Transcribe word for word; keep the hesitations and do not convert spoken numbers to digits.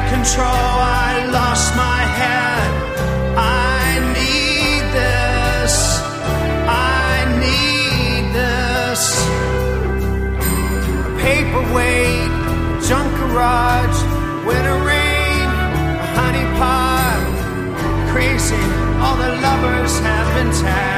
control. I lost my head. I need this. I need this. A paperweight, junk garage, winter rain, a honey pot. Crazy, all the lovers have been tagged.